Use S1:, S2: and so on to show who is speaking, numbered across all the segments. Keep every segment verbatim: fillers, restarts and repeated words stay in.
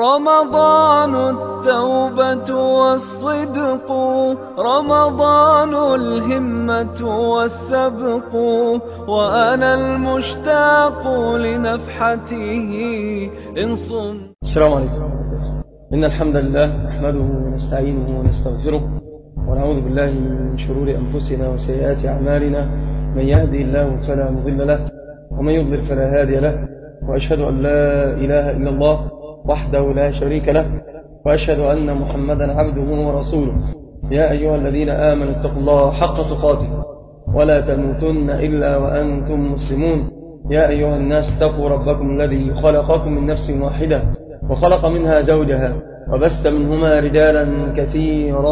S1: رمضان التوبة والصدق، رمضان الهمة والسبق، وأنا المشتاق لنفحته إن صم.
S2: السلام عليكم. إن الحمد لله نحمده ونستعينه ونستغفره ونعوذ بالله من شرور أنفسنا وسيئات أعمالنا، من يهدي الله فلا مضل له ومن يضلل فلا هادي له، وأشهد أن لا إله إلا الله وحده لا شريك له، وأشهد أن محمدا عبده ورسوله. يا أيها الذين آمنوا اتقوا الله حق تقاته ولا تموتن إلا وأنتم مسلمون. يا أيها الناس اتقوا ربكم الذي خلقكم من نفس واحدة وخلق منها زوجها وبث منهما رجالا كثيرا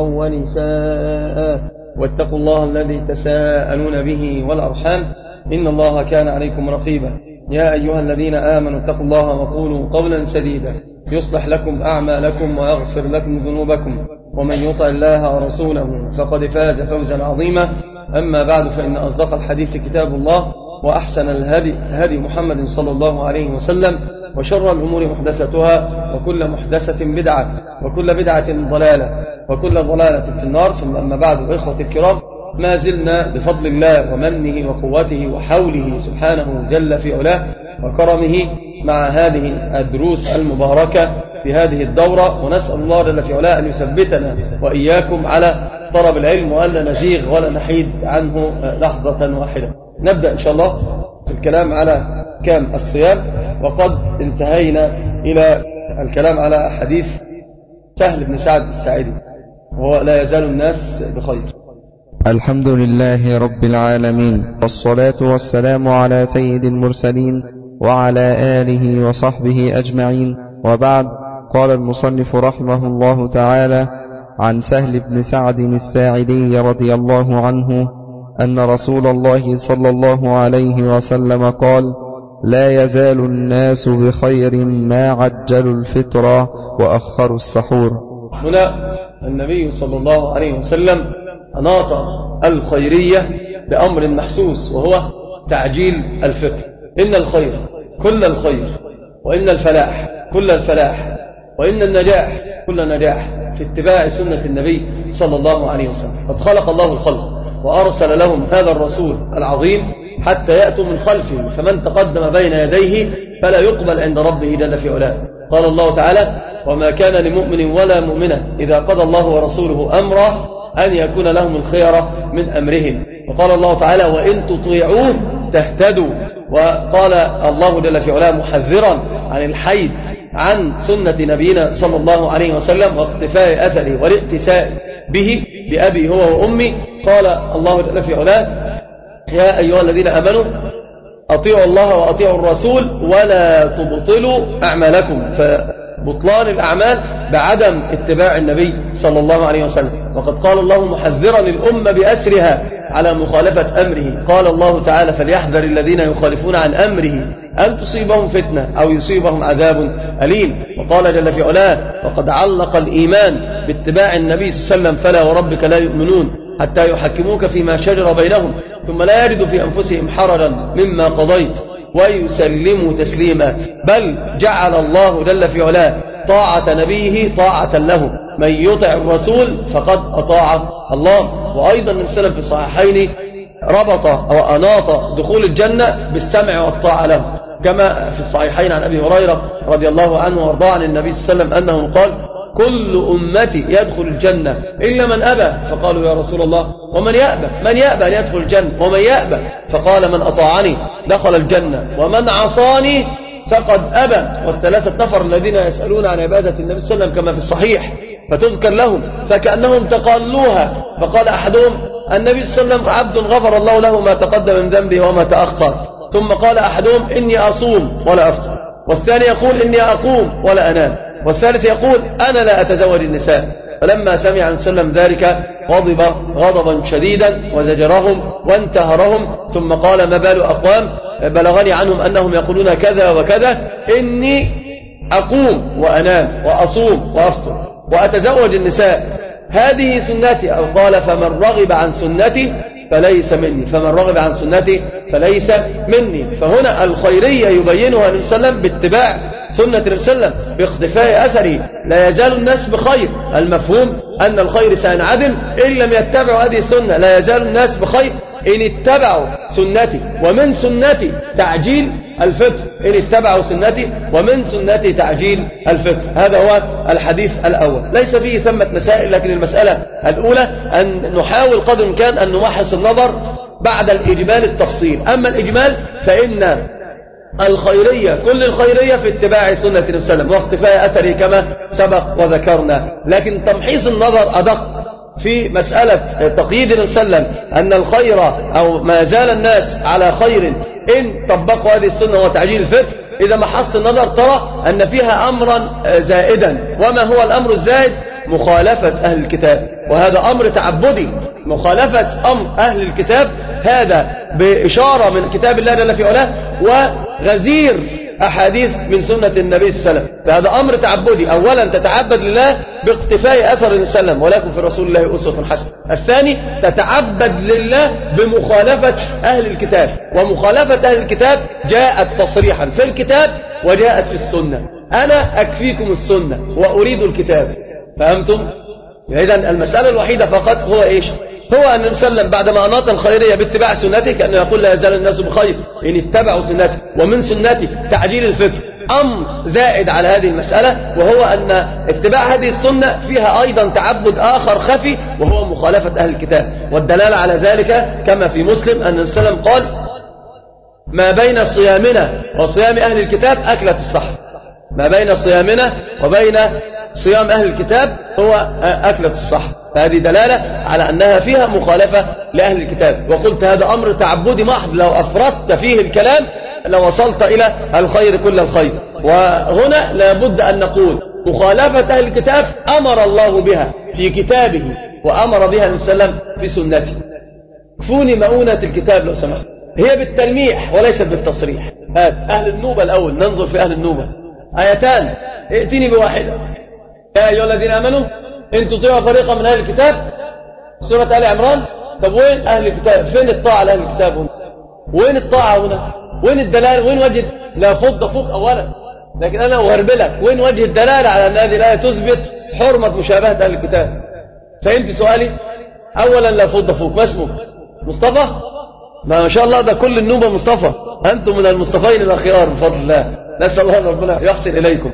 S2: ونساء، واتقوا الله الذي تساءلون به والأرحام إن الله كان عليكم رقيبا. يا أيها الذين آمنوا اتقوا الله وقولوا قولا سديدا يصلح لكم أعمالكم ويغفر لكم ذنوبكم، ومن يطع الله ورسوله فقد فاز فوزا عظيما. أما بعد، فإن أصدق الحديث كتاب الله، وأحسن الهدي هدي محمد صلى الله عليه وسلم، وشر الأمور محدثتها، وكل محدثة بدعة، وكل بدعة ضلالة، وكل ضلالة في النار. ثم أما بعد، إخوة الكرام، ما زلنا بفضل الله ومنه وقوته وحوله سبحانه جل في علاه وكرمه مع هذه الدروس المباركة في هذه الدورة، ونسأل الله جل في علاه أن يثبتنا وإياكم على طلب العلم، وألا نزيغ ولا نحيد عنه لحظة واحدة. نبدأ إن شاء الله في الكلام على كام الصيام، وقد انتهينا إلى الكلام على حديث سهل بن سعد الساعدي، وهو لا يزال الناس بخير.
S3: الحمد لله رب العالمين، والصلاة والسلام على سيد المرسلين وعلى آله وصحبه أجمعين، وبعد. قال المصنف رحمه الله تعالى: عن سهل بن سعد الساعدي رضي الله عنه أن رسول الله صلى الله عليه وسلم قال: لا يزال الناس بخير ما عجلوا الفطر وأخروا السحور.
S2: هنا النبي صلى الله عليه وسلم أناط الخيرية بأمر محسوس، وهو تعجيل الفطر. إن الخير كل الخير، وإن الفلاح كل الفلاح، وإن النجاح كل نجاح في اتباع سنة النبي صلى الله عليه وسلم. قد خلق الله الخلق وأرسل لهم هذا الرسول العظيم حتى يأتوا من خلفه، فمن تقدم بين يديه فلا يقبل عند ربه جل في علاه. قال الله تعالى: وما كان لمؤمن ولا مؤمنة إذا قضى الله ورسوله أمرا أن يكون لهم الخيرة من أمرهم. وقال الله تعالى: وإن تطيعوه تهتدوا. وقال الله جل في علاه محذرا عن الحيد عن سنة نبينا صلى الله عليه وسلم واقتفاء أثره والائتساء به بأبي هو وأمي. قال الله جل في علاه: يا أيها الذين آمنوا أطيعوا الله وأطيعوا الرسول ولا تبطلوا أعمالكم. فبطلان الأعمال بعدم اتباع النبي صلى الله عليه وسلم. وقد قال الله محذرا للأمة بأسرها على مخالفة أمره. قال الله تعالى: فليحذر الذين يخالفون عن أمره أن تصيبهم فتنة أو يصيبهم عذاب أليم. وقال جل في علاه: وقد علق الإيمان باتباع النبي صلى الله عليه وسلم: فلا وربك لا يؤمنون حتى يحكموك فيما شجر بينهم ثم لا يجدوا في أنفسهم حرجا مما قضيت ويسلموا تسليما. بل جعل الله جل في علاه طاعة نبيه طاعة له. من يطع الرسول فقد أطاع الله. وأيضا من سلف في الصحيحين ربط أو أناط دخول الجنة بالسمع والطاعة له، كما في الصحيحين عن أبي هريرة رضي الله عنه وارضاه عن النبي صلى الله عليه وسلم أنه قال: كل أمتي يدخل الجنة إلا من أبى. فقالوا: يا رسول الله، ومن يأبى؟ من يأبى أن يدخل الجنة؟ ومن يأبى؟ فقال: من أطاعني دخل الجنة، ومن عصاني فقد أبى. والثلاثة نفر الذين يسألون عن عبادة النبي صلى الله عليه وسلم كما في الصحيح فتذكر لهم فكأنهم تقالوها. فقال أحدهم: النبي صلى الله عليه وسلم عبد غفر الله له ما تقدم من ذنبه وما تأخر. ثم قال أحدهم: إني أصوم ولا أفطر. والثاني يقول: إني أقوم ولا أنام. والثالث يقول: أنا لا أتزوج النساء. فلما سمع عن سلم ذلك غضب غضبا شديدا وزجرهم وانتهرهم، ثم قال: ما بال أقوام بلغني عنهم أنهم يقولون كذا وكذا، إني أقوم وأنام وأصوم وأفطر وأتزوج النساء، هذه سنتي. أو قال: فمن رغب عن سنتي فليس مني، فمن رغب عن سنتي فليس مني. فهنا الخيرية يبينها النبي صلى الله عليه وسلم باتباع سنة النبي صلى الله عليه وسلم باقتفاء أثره لا يزال الناس بخير. المفهوم أن الخير سينعدم إن لم يتبعوا هذه السنة. لا يزال الناس بخير إن اتبعوا سنتي، ومن سنتي تعجيل الفطر. إن اتبعوا سنتي ومن سنتي تعجيل الفطر. هذا هو الحديث الأول، ليس فيه ثمة مسائل، لكن المسألة الأولى أن نحاول قدر الإمكان أن نمحص النظر بعد الإجمال التفصيل. أما الإجمال فإن الخيرية كل الخيرية في اتباع سنة النبي صلى الله عليه وسلم واقتفاء أثره كما سبق وذكرنا. لكن تمحيص النظر أدق في مسألة تقييد النبي صلى الله عليه وسلم أن الخير أو ما زال الناس على خير إن طبقوا هذه السنة وتعجيل الفطر. إذا محصت النظر ترى أن فيها أمرا زائدا. وما هو الأمر الزائد؟ مخالفة أهل الكتاب، وهذا أمر تعبدي. مخالفة أمر أهل الكتاب هذا بإشارة من كتاب الله جل في علاه وغزير أحاديث من سنة النبي صلى الله عليه وسلم. فهذا أمر تعبدي. أولا تتعبد لله باقتفاء أثر النبي صلى الله عليه وسلم، ولكم في رسول الله أسوة حسنة. الثاني تتعبد لله بمخالفة أهل الكتاب، ومخالفة أهل الكتاب جاءت تصريحا في الكتاب وجاءت في السنة. أنا أكفيكم السنة وأريد الكتاب. فهمتم؟ إذن المسألة الوحيدة فقط هو إيش؟ هو أن النبي صلى الله عليه وسلم بعدما أناط الخيرية باتباع سنته كأنه يقول لا يزال الناس بخير إن اتبعوا سنتي ومن سنتي تعجيل الفطر. أمر زائد على هذه المسألة، وهو أن اتباع هذه السنة فيها أيضا تعبد آخر خفي، وهو مخالفة أهل الكتاب. والدلالة على ذلك كما في مسلم أن النبي صلى الله عليه وسلم قال ما بين صيامنا وصيام أهل الكتاب أكلة السحر. ما بين صيامنا وبين صيام أهل الكتاب هو أكلة السحر. فهذه دلالة على أنها فيها مخالفة لأهل الكتاب. وقلت هذا أمر تعبدي محض، لو أفردت فيه الكلام لو وصلت إلى الخير كل الخير. وهنا لابد أن نقول مخالفة أهل الكتاب أمر الله بها في كتابه، وأمر بها النبي صلى الله عليه وسلم في سنته. كفوني مؤونة الكتاب لو سمحت، هي بالتلميح وليست بالتصريح. هات أهل النوبة الأول، ننظر في أهل النوبة. آيتان، ائتني بواحدة. يا أيها الذين آمنوا إن تطيعوا فريقا من أهل الكتاب، سورة آل عمران. طب وين أهل الكتاب؟ فين الطاعة لأهل الكتاب هنا؟ وين الطاعة هنا؟ وين الدلالة؟ وين وجه لا فض فوق أولا؟ لكن أنا أغربلك، وين وجه الدلالة على أن هذه الآية تثبت حرمة مشابهة أهل الكتاب؟ فهمت سؤالي؟ أولا لا فض فوق. ما اسمه؟ مصطفى؟ ما شاء الله ده كل النوبة مصطفى. أنتم من المصطفين الأخيار بفضل الله. نسأل الله أن ربنا يحسن إليكم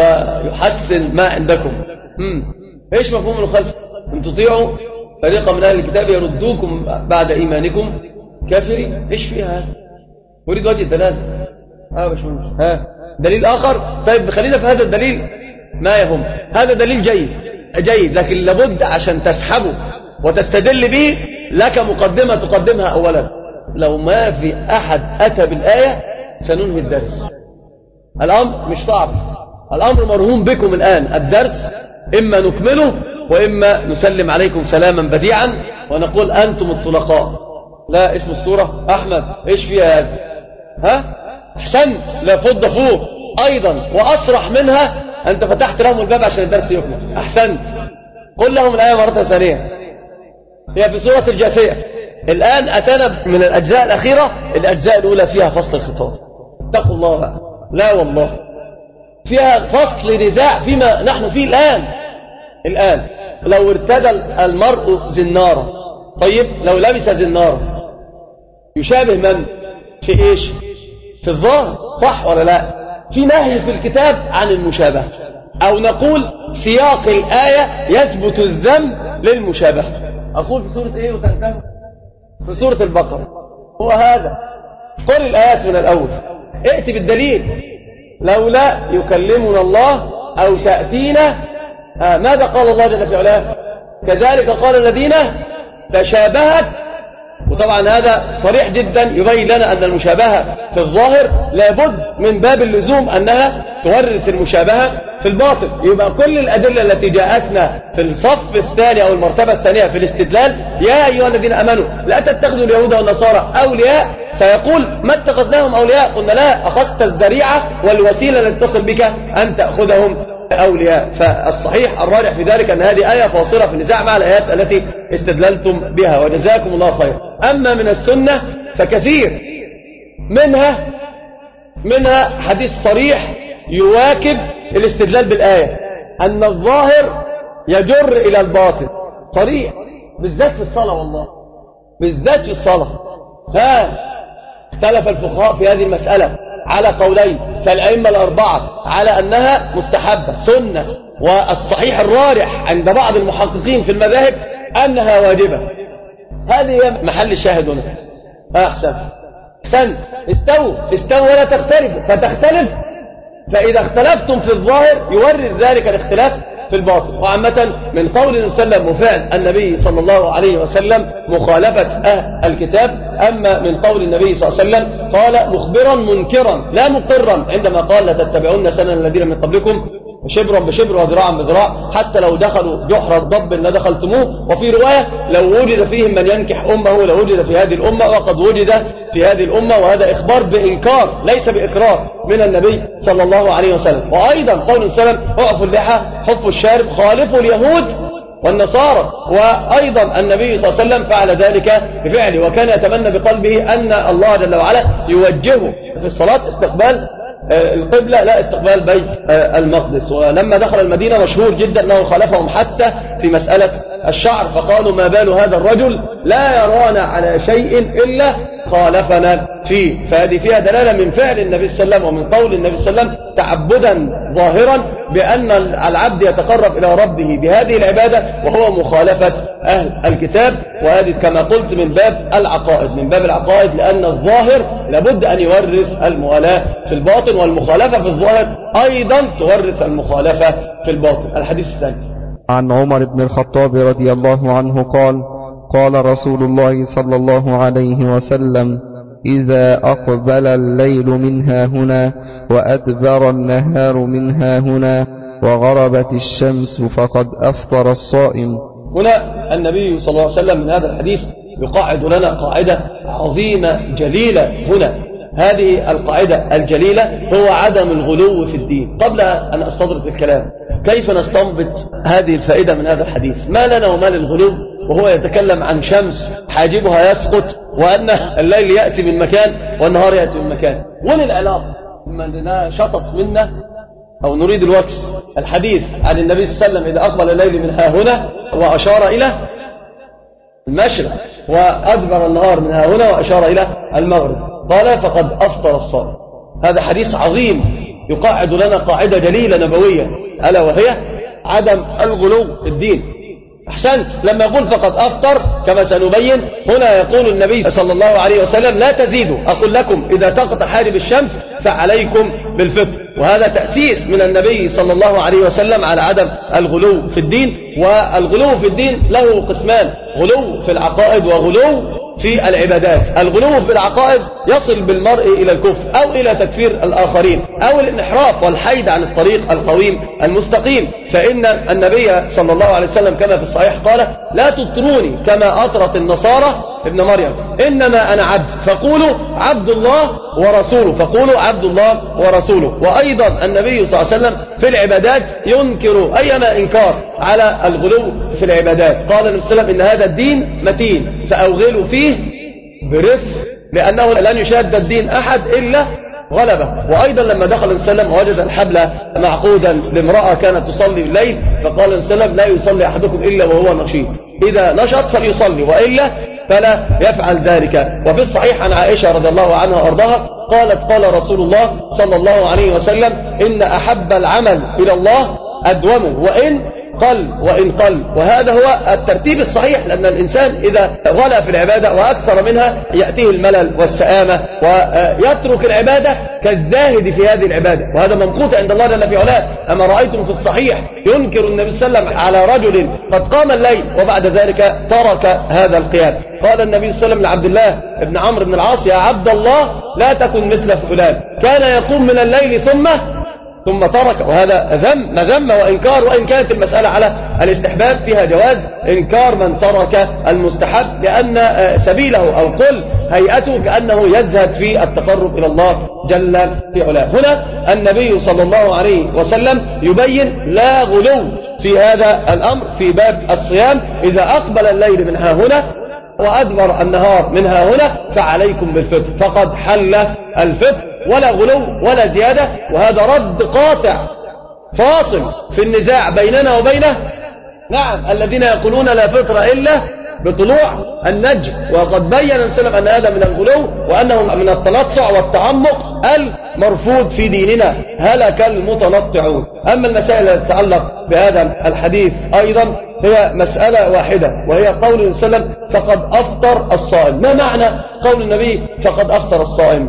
S2: ويحسن ما عندكم. امم ايش مفهوم المخالفة؟ ان تطيعوا فريقا من اهل الكتاب يردوكم بعد ايمانكم كافرين. ايش فيها هذا؟ اريد وجه الدلاله. اه باشمهندس، ها دليل اخر. طيب خلينا في هذا الدليل ما يهم. هذا دليل جيد جيد، لكن لابد عشان تسحبه وتستدل به لك مقدمة تقدمها اولا. لو ما في احد اتى بالايه سننهي الدرس. الامر مش صعب، الامر مرهون بكم الان. الدرس إما نكمله وإما نسلم عليكم سلاما بديعا ونقول أنتم الطلقاء. لا، اسم السورة أحمد إيش فيها هذا؟ ها؟ أحسنت، لا فض فوق أيضا وأصرح منها. أنت فتحت لهم الباب عشان الدرس يكمل. أحسنت، قل لهم الآية مرة ثانية. هي في سورة الجاثية. الآن أتانا من الأجزاء الأخيرة. الأجزاء الأولى فيها فصل الخطاب. اتقوا الله بقى. لا والله فيها فصل نزاع فيما نحن فيه الآن. الآن لو ارتدى المرء زنارا، طيب لو لبس زنارا يشابه من؟ في إيش؟ في الظاهر، صح ولا لا؟ في نهي في الكتاب عن المشابهة، أو نقول سياق الآية يثبت الذم للمشابهة. أقول في سورة إيه وتنتهي؟ في سورة البقرة. هو هذا. قل الآيات من الأول، ائت بالدليل. لولا يكلمنا الله أو تأتينا. آه ماذا قال الله جل في علاه؟ كذلك قال الذين تشابهت. وطبعا هذا صريح جدا يبين لنا أن المشابهة في الظاهر لابد من باب اللزوم أنها تورث المشابهة في الباطن. يبقى كل الأدلة التي جاءتنا في الصف الثاني أو المرتبة الثانية في الاستدلال، يا أيها الذين أمنوا لا تتخذوا اليهود والنصارى أولياء، سيقول ما اتخذناهم أولياء. قلنا لا، أخذت الذريعة والوسيلة التي تصل بك أن تأخذهم أولياء. فالصحيح الراجح في ذلك أن هذه آية فاصلة في النزاع مع الآيات التي استدللتم بها، وجزاكم الله خير. أما من السنة فكثير منها منها حديث صريح يواكب الاستدلال بالآية أن الظاهر يجر إلى الباطن صريح، بالذات في الصلاة، والله بالذات في الصلاة. فاختلف الفقهاء في هذه المسألة على قولين، فالأئمة الأربعة على أنها مستحبة سنة، والصحيح الراجح عند بعض المحققين في المذاهب أنها واجبة. هذه هي محل الشاهد هنا. أحسن أحسن استووا استووا ولا تختلفوا، فتختلف، فإذا اختلفتم في الظاهر يورث ذلك الاختلاف في الباطن. وعامة من قول النبي صلى الله عليه وسلم وفعل النبي صلى الله عليه وسلم مخالفة أهل الكتاب. أما من قول النبي صلى الله عليه وسلم قال مخبرا منكرا لا مقرا عندما قال لتتبعون سنن الذين من قبلكم شبرا بشبر وذراعا بذراع حتى لو دخلوا جحر الضب لدخلتموه. وفي رواية لو وجد فيهم من ينكح أمه لوجد في هذه الأمة، وقد وجد في هذه الأمة. وهذا إخبار بإنكار ليس بإقرار من النبي صلى الله عليه وسلم. وأيضا قول النبي صلى الله عليه وسلم اعفوا اللحى حفوا الشارب خالفوا اليهود والنصارى. وأيضا النبي صلى الله عليه وسلم فعل ذلك بفعله، وكان يتمنى بقلبه أن الله جل وعلا يوجهه في الصلاة استقبال القبلة لا استقبال بيت المقدس. ولما دخل المدينة مشهور جدا أنه خالفهم حتى في مسألة الشعر، فقالوا ما بال هذا الرجل لا يرانا على شيء إلا خالفنا فيه. فهذه فيها دلالة من فعل النبي صلى الله عليه وسلم ومن قول النبي صلى الله عليه وسلم تعبدا ظاهرا بأن العبد يتقرب إلى ربه بهذه العبادة وهو مخالفة أهل الكتاب. وهذه كما قلت من باب العقائد من باب العقائد لأن الظاهر لابد أن يورث الموالاة في الباطن، والمخالفة في الظاهر أيضا تورث المخالفة في الباطن. الحديث الثاني
S3: عن عمر بن الخطاب رضي الله عنه قال قال رسول الله صلى الله عليه وسلم إذا أقبل الليل منها هنا وأدبر النهار منها هنا وغربت الشمس فقد أفطر الصائم.
S2: هنا النبي صلى الله عليه وسلم من هذا الحديث يقاعد لنا قاعدة عظيمة جليلة هنا. هذه القاعدة الجليلة هو عدم الغلو في الدين. قبل أن أستطرد الكلام كيف نستنبط هذه الفائدة من هذا الحديث؟ ما لنا وما للغلو وهو يتكلم عن شمس حاجبها يسقط وأن الليل يأتي من مكان والنهار يأتي من مكان. وين العلاقة؟ لنا شطط منا أو نريد الوكس. الحديث عن النبي صلى الله عليه وسلم إذا أقبل الليل من ها هنا وأشار إلى المشرق وأدبر النهار من ها هنا وأشار إلى المغرب قال فقد أفطر الصائم. هذا حديث عظيم يقاعد لنا قاعدة جليلة نبوية ألا وهي عدم الغلو في الدين. أحسنت. لما يقول فقد أفطر كما سنبين هنا يقول النبي صلى الله عليه وسلم لا تزيدوا، أقول لكم إذا سقط حاجب الشمس فعليكم بالفطر. وهذا تأسيس من النبي صلى الله عليه وسلم على عدم الغلو في الدين. والغلو في الدين له قسمان، غلو في العقائد وغلو في العبادات. الغلو في العقائد يصل بالمرء إلى الكفر أو إلى تكفير الآخرين أو الانحراف والحيد عن الطريق القويم المستقيم. فإن النبي صلى الله عليه وسلم كما في الصحيح قال لا تطروني كما أطرت النصارى ابن مريم إنما أنا عبد فقولوا عبد الله ورسوله فقولوا عبد الله ورسوله. وأيضا النبي صلى الله عليه وسلم في العبادات ينكر أيما إنكار على الغلو في العبادات. قال النبي صلى الله عليه وسلم إن هذا الدين متين فأوغلوا فيه برفق لأنه لن يشاد الدين أحد إلا غلبه. وأيضا لما دخل النبي صلى الله عليه وسلم وجد الحبل معقودا لامرأة كانت تصلي الليل فقال النبي صلى الله عليه وسلم لا يصلي أحدكم إلا وهو نشيط، إذا نشط فليصلي وإلا فلا يفعل ذلك. وفي الصحيح عن عائشة رضي الله عنها وأرضاها قالت قال رسول الله صلى الله عليه وسلم إن أحب العمل إلى الله أدومه وإن قل وإن قل. وهذا هو الترتيب الصحيح لأن الإنسان إذا غلا في العبادة وأكثر منها يأتيه الملل والسآمة ويترك العبادة كالزاهد في هذه العبادة. وهذا ممقوت عند الله جل في علاه. أما رأيتم في الصحيح ينكر النبي صلى الله عليه وسلم على رجل قد قام الليل وبعد ذلك ترك هذا القيام. قال النبي صلى الله عليه وسلم لعبد الله بن عمرو بن العاص يا عبد الله لا تكن مثل فلان كان يقوم من الليل ثم ثم ترك. وهذا ذم مذم وإنكار. وإن كانت المسألة على الاستحباب فيها جواز إنكار من ترك المستحب لأن سبيله أو قل هيئته كأنه يزهد في التقرب إلى الله جل في علاه. هنا النبي صلى الله عليه وسلم يبين لا غلو في هذا الأمر في باب الصيام. إذا أقبل الليل من ها هنا وأدبر النهار منها هنا فعليكم بالفطر، فقد حل الفطر، ولا غلو ولا زيادة. وهذا رد قاطع فاصل في النزاع بيننا وبينه نعم الذين يقولون لا فطر إلا بطلوع النجم، وقد بين السلام أن هذا من الغلو وأنه من التنطع والتعمق المرفوض في ديننا، هلك المتنطعون. أما المسائل التي تتعلق بهذا الحديث أيضا هي مسألة واحدة، وهي قول النبي صلى الله عليه وسلم فقد أفطر الصائم. ما معنى قول النبي فقد أفطر الصائم؟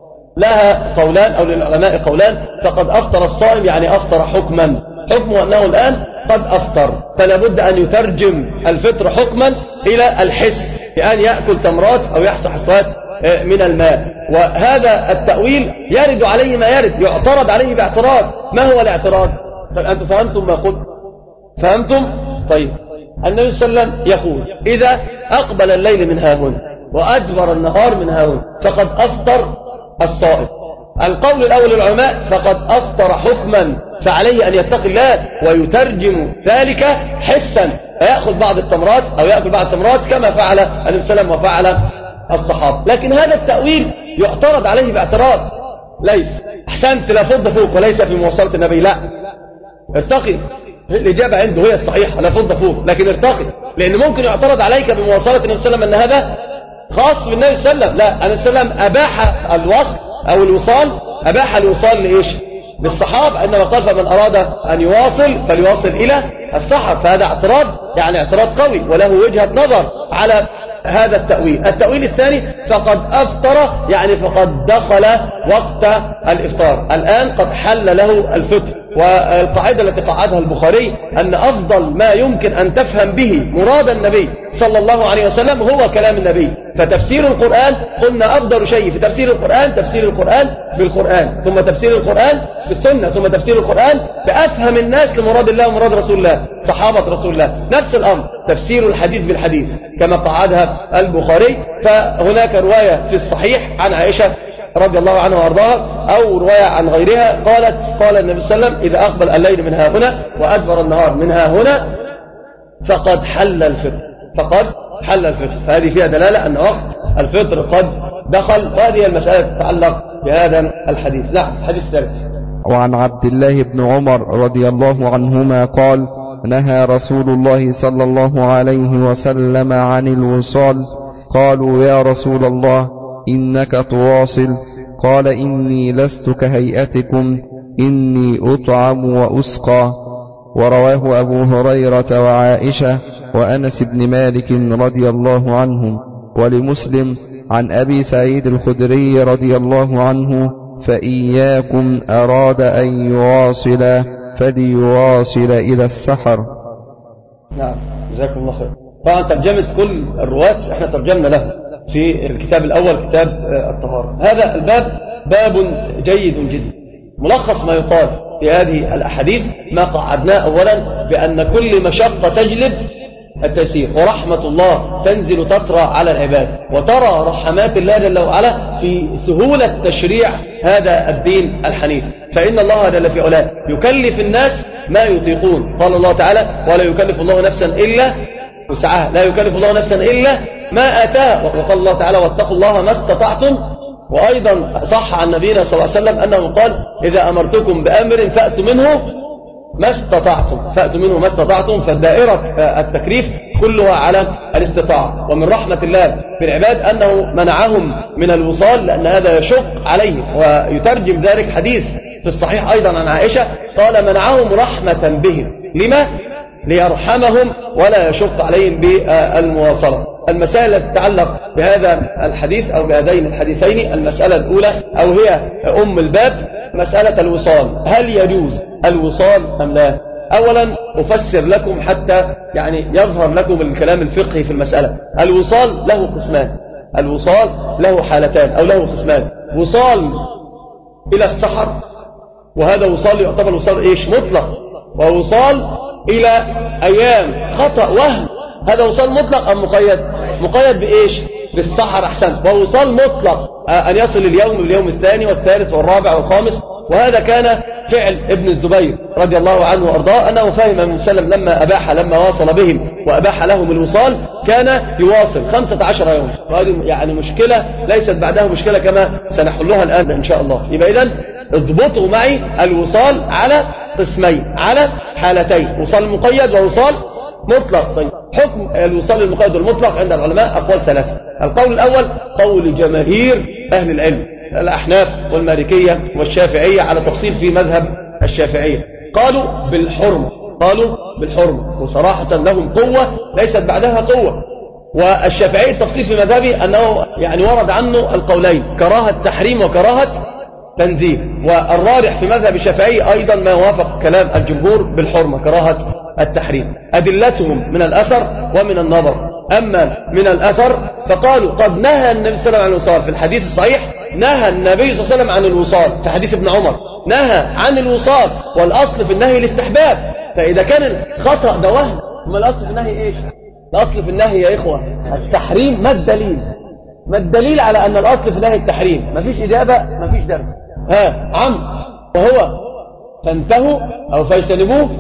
S2: لها قولان أو للعلماء قولان. فقد أفطر الصائم يعني أفطر حكما، حكمه أنه الآن قد أفطر، فلا بد أن يترجم الفطر حكما إلى الحس، بأن يأكل تمرات أو يحصى حصوات من الماء. وهذا التأويل يرد عليه ما يرد، يعترض عليه باعتراض. ما هو الاعتراض؟ أنتم فهمتم ما قلت؟ فهمتم؟ طيب، النبي صلى الله عليه وسلم يقول إذا أقبل الليل من هاهنا وأدبر النهار من هاهنا فقد أفطر الصائم. القول الأول للعلماء فقد أفطر حكما، فعليه أن يتقي الله ويترجم ذلك حسا، فيأخذ بعض التمرات أو يأكل بعض التمرات كما فعل النبي صلى الله عليه وسلم وفعل الصحابة. لكن هذا التأويل يعترض عليه باعتراض. ليس أحسنت لا فض فوق وليس في مواصلة النبي، لا، ارتقي. الإجابة عنده هي الصحيحة، لا فض فوق، لكن ارتقي، لأن ممكن يعترض عليك بمواصلة النبي صلى الله عليه وسلم أن هذا خاص بالنبي صلى الله عليه وسلم. لا، النبي صلى الله عليه وسلم أباح الوصل أو الوصال، أباح الوصال لإيش؟ للصحابة، إنما قال فمن أراد أن يواصل فليواصل إلى السحر. فهذا اعتراض، يعني اعتراض قوي وله وجهة نظر على هذا التأويل. التأويل الثاني فقد أفطر يعني فقد دخل وقت الإفطار، الآن قد حل له الفطر. والقاعدة التي قعدها البخاري أن أفضل ما يمكن أن تفهم به مراد النبي صلى الله عليه وسلم هو كلام النبي. فتفسير القرآن قلنا أفضل شيء في تفسير القرآن تفسير القرآن بالقرآن، ثم تفسير القرآن بالسنة، ثم تفسير القرآن بأفهم الناس لمراد الله ومراد رسول الله صحابة رسول الله. نفس الأمر تفسير الحديث بالحديث كما قعدها البخاري. فهناك رواية في الصحيح عن عائشة رضي الله عنها وارضاها أو رواية عن غيرها قالت قال النبي صلى الله عليه وسلم إذا أقبل الليل من ها هنا وأدبر النهار من ها هنا فقد حل الفطر، فقد حل الفطر. فهذه فيها دلالة أن وقت الفطر قد دخل، وهذه المسألة تتعلق بهذا الحديث. نعم، الحديث الثالث.
S3: وعن عبد الله بن عمر رضي الله عنهما قال نهى رسول الله صلى الله عليه وسلم عن الوصال. قالوا يا رسول الله إنك تواصل؟ قال إني لست كهيئتكم، إني أطعم وأسقى. ورواه أبو هريرة وعائشة وأنس بن مالك رضي الله عنهم. ولمسلم عن أبي سعيد الخدري رضي الله عنه فإياكم أراد أن يواصل فليواصل إلى السحر.
S2: نعم، جزاكم الله خير. طبعا ترجمة كل الرواة احنا ترجمنا له في الكتاب الأول كتاب الطهارة. هذا الباب باب جيد جدا. ملخص ما يقال في هذه الأحاديث ما قعدناه أولا بأن كل مشقة تجلب التيسير، ورحمة الله تنزل تطرى على العباد، وترى رحمات الله جل وعلا في سهولة تشريع هذا الدين الحنيف. فإن الله جل في علاه يكلف الناس ما يطيقون. قال الله تعالى ولا يكلف الله نفسا إلا وسعها، لا يكلف الله نفسا إلا ما آتاها. وقال الله تعالى واتقوا الله ما استطعتم. وأيضا صح عن نبينا صلى الله عليه وسلم أنه قال إذا أمرتكم بأمر فأتوا منه ما استطعتم، فأتوا منه ما استطعتم. فالدائرة التكليف كلها على الاستطاعة. ومن رحمة الله بالعباد أنه منعهم من الوصال لأن هذا يشق عليهم، ويترجم ذلك حديث في الصحيح أيضا عن عائشة قال منعهم رحمة بهم. لما؟ ليرحمهم ولا يشق عليهم بالمواصلة. المسائل التي تتعلق بهذا الحديث أو بهذين الحديثين، المسألة الأولى أو هي أم الباب مسألة الوصال، هل يجوز الوصال أم لا؟ أولا أفسر لكم حتى يعني يظهر لكم الكلام الفقهي في المسألة. الوصال له قسمان، الوصال له حالتان أو له قسمان. وصال إلى السحر، وهذا وصال يعتبر وصال إيش؟ مطلق. ووصال إلى أيام خطأ وهم، هذا وصال مطلق أم مقيد؟ مقيد بإيش؟ بالسحر. أحسن. ووصال مطلق أن يصل اليوم باليوم الثاني والثالث والرابع والخامس وهذا كان فعل ابن الزبير رضي الله عنه وأرضاه، أنه فهم النبي صلى الله عليه وسلم لما أباح لما واصل بهم وأباح لهم الوصال كان يواصل خمسة عشر يوم، وهذه يعني مشكلة ليست بعدها مشكلة كما سنحلها الآن إن شاء الله. يبقى إذن اضبطوا معي الوصال على قسمين، على حالتين، وصال مقيد ووصال مطلق. طيب حكم الوصال المقيد والمطلق عند العلماء أقوال ثلاثة. القول الأول قول جماهير أهل العلم، الأحناف والمالكية والشافعية على تفصيل في مذهب الشافعية، قالوا بالحرمة، قالوا بالحرمة، وصراحة لهم قوة ليست بعدها قوة. والشافعي التفصيل في مذهبه أنه يعني ورد عنه القولين، كراهة تحريم وكراهة تنزيه، والراجح في مذهب الشافعي أيضا ما وافق كلام الجمهور بالحرمة كراهة التحريم. أدلتهم من الأثر ومن النظر. أما من الأثر فقالوا قد نهى النبي صلى الله عليه وسلم عن الوصال، في الحديث الصحيح نهى النبي صلى الله عليه وسلم عن الوصال، في حديث ابن عمر نهى عن الوصال، والأصل في النهي الاستحباب. فإذا كان الخطأ ده وهم، ما الأصل في النهي إيش؟ الأصل في النهي يا إخوة التحريم. ما الدليل؟ ما الدليل على أن الأصل في النهي التحريم؟ ما فيش إجابة، ما فيش درس. ها عم وهو فانتهوا أو فاجتنبوه،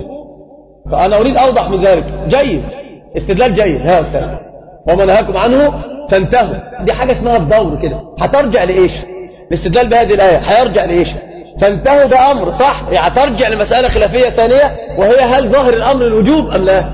S2: فأنا أريد أوضح من ذلك. جيد، استدلال جيد. ها أستاذ، وما نهاكم عنه فانتهوا، دي حاجة اسمها الدور كده. هترجع لإيش؟ الاستدلال بهذه الآية هيرجع لإيش؟ فانتهوا ده أمر صح، يعني ترجع لمسألة خلافية ثانية، وهي هل ظاهر الأمر الوجوب أم لا؟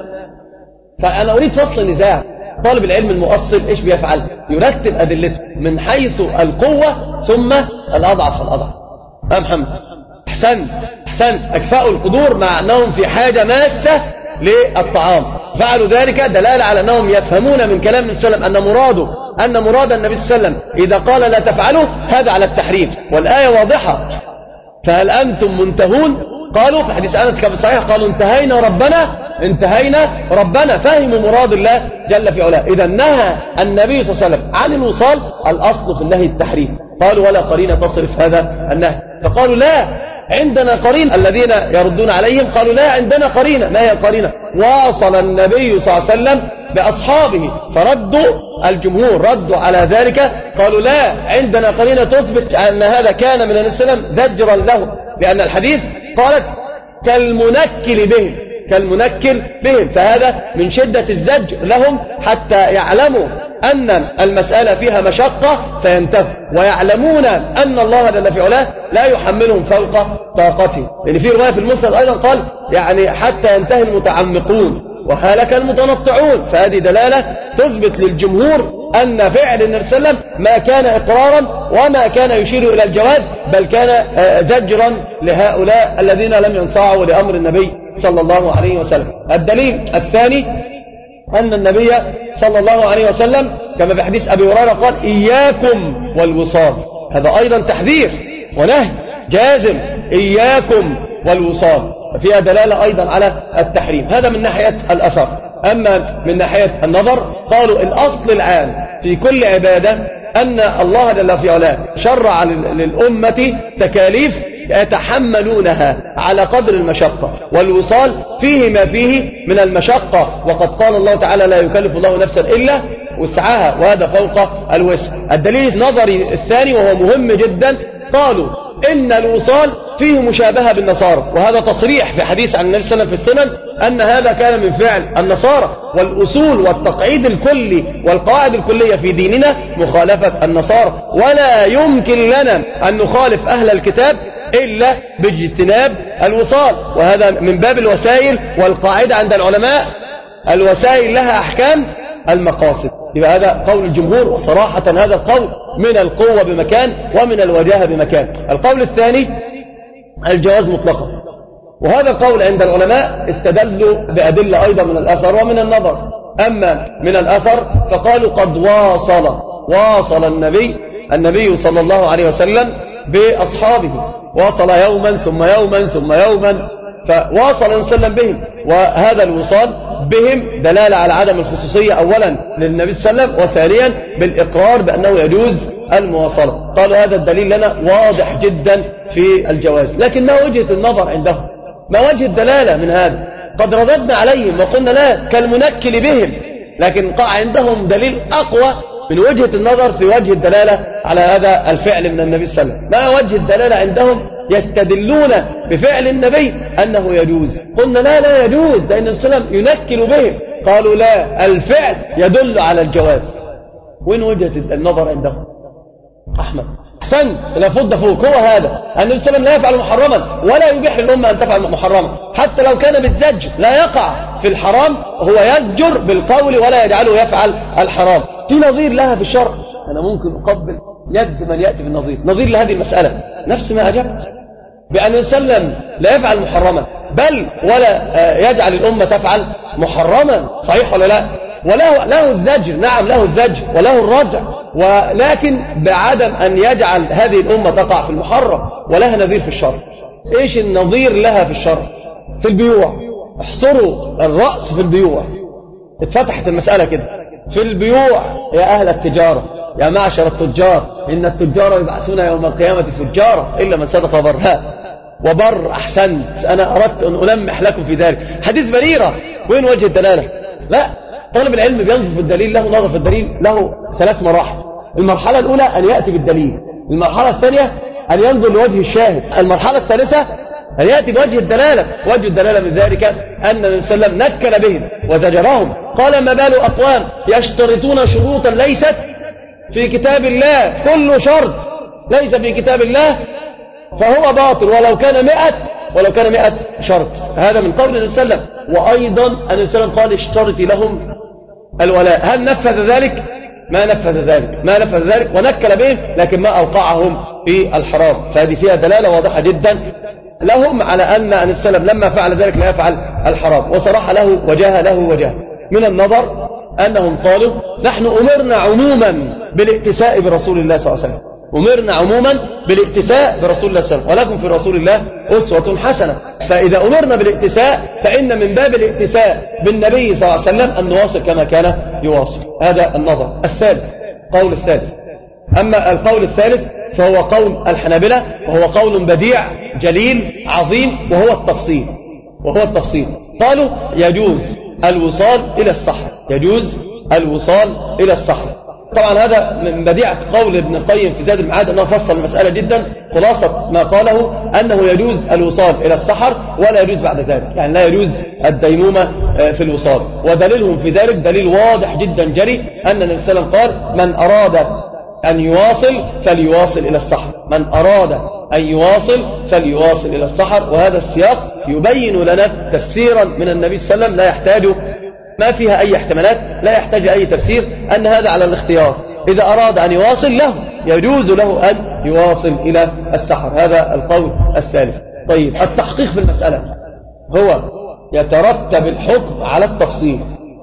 S2: فأنا أريد فصل النزاع. طالب العلم المؤصل إيش بيفعل؟ يرتب أدلته من حيث القوة ثم الأضعف فالأضعف. أه محمد أحسنت أحسنت أكفاء القدور مع أنهم في حاجة ماسة للطعام، فعلوا ذلك دلالة على أنهم يفهمون من كلام النبي صلى الله عليه وسلم أن مراده أن مراد النبي صلى الله عليه وسلم إذا قال لا تفعلوا هذا على التحريم، والآية واضحة. فهل أنتم منتهون؟ قالوا في حديث أنس كما صحيح قالوا انتهينا ربنا انتهينا ربنا، فهموا مراد الله جل في علاه. إذا نهى النبي صلى الله عليه وسلم عن الوصال، الأصل في النهي التحريم. قالوا ولا قرينة تصرف هذا النهي، فقالوا لا عندنا قرينة. الذين يردون عليهم قالوا لا عندنا قرينة. ما هي القرينة؟ واصل النبي صلى الله عليه وسلم بأصحابه، فردوا الجمهور ردوا على ذلك، قالوا لا عندنا قرينة تثبت أن هذا كان من النبي صلى الله عليه وسلم زجرا له، لأن الحديث قالت كالمنكل بهم، كالمنكل بهم، فهذا من شدة الزجر لهم حتى يعلموا أن المسألة فيها مشقة فينتهوا، ويعلمون أن الله جل في علاه لا يحملهم فوق طاقته. لأن في رواية في المسند أيضا قال يعني حتى ينتهي المتعمقون وهلك المتنطعون. فهذه دلالة تثبت للجمهور أن فعل النبي صلى الله عليه وسلم ما كان إقرارا وما كان يشير إلى الجواز، بل كان زجرا لهؤلاء الذين لم ينصاعوا لأمر النبي صلى الله عليه وسلم. الدليل الثاني أن النبي صلى الله عليه وسلم كما في حديث أبي هريرة قال إياكم والوصال، هذا أيضا تحذير ونهي جازم، إياكم والوصال، فيها دلالة أيضا على التحريم. هذا من ناحية الأثر. أما من ناحية النظر قالوا الأصل العام في كل عبادة أن الله جل في علاه شرع للأمة تكاليف يتحملونها على قدر المشقة، والوصال فيه ما فيه من المشقة، وقد قال الله تعالى لا يكلف الله نفسا إلا وسعها، وهذا فوق الوسع. الدليل النظري الثاني وهو مهم جدا، قالوا إن الوصال فيه مشابهة بالنصارى، وهذا تصريح في حديث عن النبي صلى الله عليه وسلم في السنن أن هذا كان من فعل النصارى، والأصول والتقعيد الكلي والقواعد الكلية في ديننا مخالفة النصارى، ولا يمكن لنا أن نخالف أهل الكتاب إلا باجتناب الوصال، وهذا من باب الوسائل، والقاعدة عند العلماء الوسائل لها أحكام المقاصد. يبقى هذا قول الجمهور، وصراحة هذا القول من القوة بمكان ومن الوجاهة بمكان. القول الثاني الجواز مطلقا، وهذا القول عند العلماء استدلوا بأدلة أيضا من الأثر ومن النظر. أما من الأثر فقالوا قد واصل واصل النبي النبي صلى الله عليه وسلم بأصحابه، واصل يوما ثم يوما ثم يوما، فواصل النبي صلى الله عليه وسلم بهم، وهذا الوصال بهم دلالة على عدم الخصوصية أولا للنبي صلى الله عليه وسلم، وثانيا بالإقرار بأنه يجوز المواصلة. قالوا هذا الدليل لنا واضح جدا في الجواز، لكن ما وجهة النظر عندهم؟ ما وجه الدلالة من هذا؟ قد رددنا عليهم وقلنا لا كالمنكل بهم، لكن قع عندهم دليل أقوى من وجهة النظر في وجه الدلالة على هذا الفعل من النبي صلى الله عليه وسلم. ما وجه الدلالة عندهم؟ يستدلون بفعل النبي أنه يجوز. قلنا لا لا يجوز، ده النبي صلى الله عليه وسلم ينكل به. قالوا لا، الفعل يدل على الجواز. وين وجهة النظر عندهم؟ أحمد أحسن، لا فض فوق، هو هذا. النبي صلى الله عليه وسلم لا يفعل محرما ولا يبيح للأمة أن تفعل محرما، حتى لو كان بالزجر لا يقع في الحرام، هو يزجر بالقول ولا يجعله يفعل الحرام. في نظير لها في الشرع. أنا ممكن أقبل يد من يأتي بالنظير، نظير لهذه المسألة نفس ما أجبت بأن النبي صلى الله عليه وسلم لا يفعل محرما، بل ولا يجعل الأمة تفعل محرما. صحيح ولا لا؟ وله له الزجر، نعم له الزجر وله الردع، ولكن بعدم أن يجعل هذه الأمة تقع في المحرم. ولها نظير في الشرع. إيش النظير لها في الشرع؟ في البيوع. احصروا الرأس في البيوع. اتفتحت المسألة كده في البيوع. يا أهل التجارة، يا معشر التجار، إن التجار يبعثون يوم القيامة فجارا إلا من صدق وبرها وبر. أحسنت، أنا أردت أن ألمح لكم في ذلك. حديث بريرة، وين وجه الدلالة؟ لا، طالب العلم بينظر في الدليل، له نظر في الدليل، له ثلاث مراحل. المرحلة الأولى أن يأتي بالدليل، المرحلة الثانية أن ينظر لوجه الشاهد، المرحلة الثالثة أن يأتي بوجه الدلالة. وجه الدلالة من ذلك أن النبي صلى الله عليه وسلم نكل بهم وزجرهم. قال ما بال أقوام يشترطون شروطا ليست في كتاب الله، كل شرط ليس في كتاب الله فهو باطل ولو كان مئة ولو كان مئة شرط. هذا من قول النبي صلى الله عليه وسلم. وأيضا النبي صلى الله عليه وسلم قال اشترطي لهم الولاء. هل نفذ ذلك؟ ما نفذ ذلك، ما نفذ ذلك ونكل بهم، لكن ما أوقعهم في الحرام. فهذه فيها دلالة واضحة جدا لهم على أن النبي صلى الله عليه وسلم لما فعل ذلك لا يفعل الحرام. وصراحة له وجاه له وجاه من النظر أنهم قالوا نحن أمرنا عموما بالائتساء برسول الله صلى الله عليه وسلم، أمرنا عموما بالائتساء برسول الله صلى الله عليه وسلم، ولكم في رسول الله أسوة حسنة. فإذا أمرنا بالائتساء فإن من باب الائتساء بالنبي صلى الله عليه وسلم أن نواصل كما كان يواصل. هذا النظر الثالث، قول الثالث. أما القول الثالث فهو قول الحنابلة، وهو قول بديع جليل عظيم، وهو التفصيل وهو التفصيل قالوا يجوز الوصال إلى الصحر، يجوز الوصال إلى الصحر. طبعا هذا من بديعة قول ابن القيم في زاد المعاد أنه فصل المسألة جدا. خلاصة ما قاله أنه يجوز الوصال إلى السحر ولا يجوز بعد ذلك، يعني لا يجوز الديمومة في الوصال. ودليلهم في ذلك دليل واضح جدا جري أن النبي صلى الله عليه وسلم قال من أراد أن يواصل فليواصل إلى السحر، من أراد أن يواصل فليواصل إلى السحر. وهذا السياق يبين لنا تفسيرا من النبي صلى الله عليه وسلم لا يحتاج، ما فيها أي احتمالات، لا يحتاج أي تفسير، أن هذا على الاختيار. إذا أراد أن يواصل له يجوز له أن يواصل إلى السحر. هذا القول الثالث. طيب التحقيق في المسألة هو يترتب الحكم على التفصيل.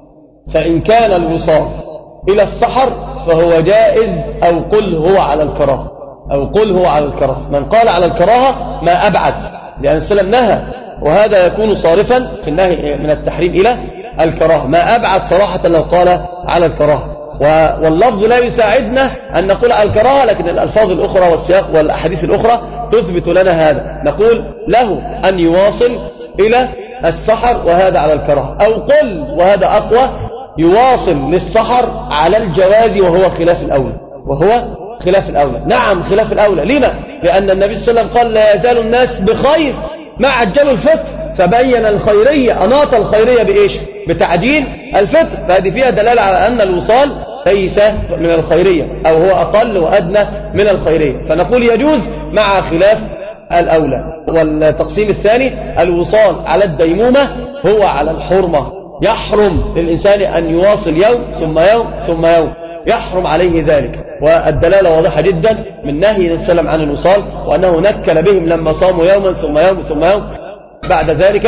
S2: فإن كان الوصال إلى السحر فهو جائز، أو قل هو على الكراهة، أو قل هو على الكراهة. من قال على الكراهة ما أبعد، لأن السلام نهى، وهذا يكون صارفا في النهي من التحريم إلى الكراهة. ما أبعد صراحة لو قال على الكراهة. واللفظ لا يساعدنا أن نقول على الكراهة، لكن الألفاظ الأخرى والسياق والأحاديث الأخرى تثبت لنا هذا. نقول له أن يواصل إلى السحر وهذا على الكراهة، أو قل وهذا أقوى يواصل للسحر على الجواز وهو خلاف الأولى، وهو خلاف الأولى. نعم خلاف الأولى. لما؟ لأن النبي صلى الله عليه وسلم قال لا يزال الناس بخير ما عجلوا الفطر، فبين الخيرية، أناط الخيرية بإيش؟ بتعجيل الفطر. فهذه فيها دلالة على أن الوصال ليس من الخيرية، أو هو أقل وأدنى من الخيرية. فنقول يجوز مع خلاف الأولى. والتقسيم الثاني الوصال على الديمومة هو على الحرمة. يحرم للإنسان أن يواصل يوم ثم يوم ثم يوم، يحرم عليه ذلك. والدلالة واضحة جدا من نهي النبي صلى الله عليه وسلم عن الوصال، وأنه نكل بهم لما صاموا يوما ثم يوم ثم يوم. بعد ذلك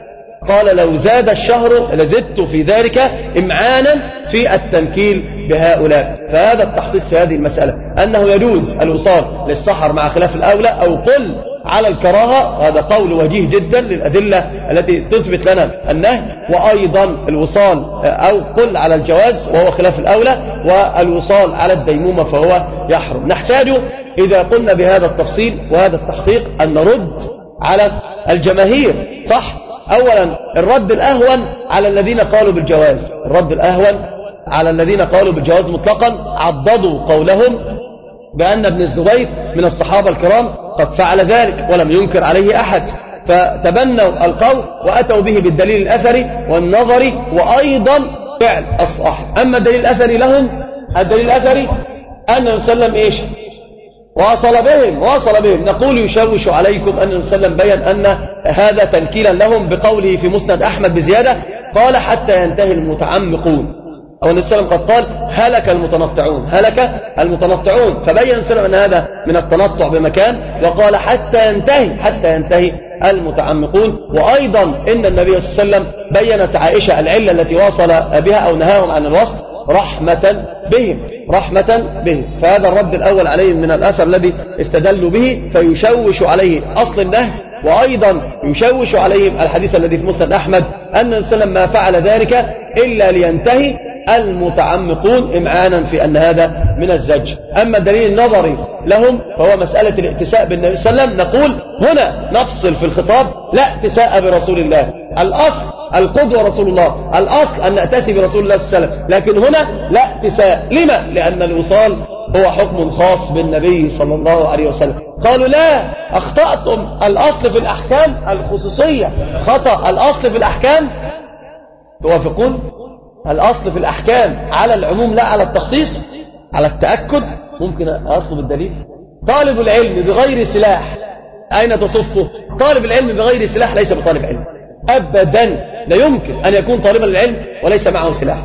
S2: قال لو زاد الشهر لزدت في ذلك إمعانا في التنكيل بهؤلاء. فهذا التحقيق في هذه المسألة أنه يجوز الوصال للسحر مع خلاف الأولى، أو قل على الكراهة. هذا قول وجيه جدا للأدلة التي تثبت لنا النهي. وأيضا الوصال أو قل على الجواز وهو خلاف الأولى، والوصال على الديمومة فهو يحرم. نحتاج إذا قلنا بهذا التفصيل وهذا التحقيق أن نرد على الجماهير. صح؟ أولا الرد الأهون على الذين قالوا بالجواز، الرد الأهون على الذين قالوا بالجواز مطلقا عضدوا قولهم بأن ابن الزبير من الصحابة الكرام قد فعل ذلك ولم ينكر عليه أحد، فتبنوا القول وأتوا به بالدليل الأثري والنظري وأيضا فعل الصحابة. أما الدليل الأثري لهم، الدليل الأثري أن وسلم إيش واصل بهم واصل بهم نقول يشوش عليكم أن وسلم بيّن أن هذا تنكيلا لهم بقوله في مسند أحمد بزيادة قال حتى ينتهي المتعمقون، أو أن وسلم قد قال هلك المتنطعون هلك المتنطعون فبين وسلم أن هذا من التنطع بمكان، وقال حتى ينتهي حتى ينتهي المتعمقون. وأيضا إن النبي صلى الله عليه وسلم بيّنت عائشة العلة التي واصل بها أو نهاهم عن الوصل رحمة بهم رحمة بهم. فهذا الرد الأول عليهم من الأثر الذي استدلوا به، فيشوش عليه أصل النهي، وأيضا يشوش عليهم الحديث الذي في مسند أحمد أن وسلم ما فعل ذلك إلا لينتهي المتعمقون إمعانا في أن هذا من الزج. أما الدليل النظري لهم فهو مسألة الائتساء بالنبي صلى الله عليه وسلم. نقول هنا نفصل في الخطاب، لا ائتساء برسول الله، الأصل القدوة رسول الله، الأصل أن نأتسي برسول الله صلى الله عليه وسلم، لكن هنا لا ائتساء. لما؟ لأن الوصال هو حكم خاص بالنبي صلى الله عليه وسلم. قالوا لا أخطأتم، الأصل في الأحكام الخصوصية، خطأ الأصل في الأحكام. توافقون؟ الأصل في الأحكام على العموم لا على التخصيص، على التأكد. ممكن أطلب الدليل؟ طالب العلم بغير سلاح أين تصفه؟ طالب العلم بغير سلاح ليس بطالب علم أبدا، لا يمكن أن يكون طالبا للعلم وليس معه سلاح.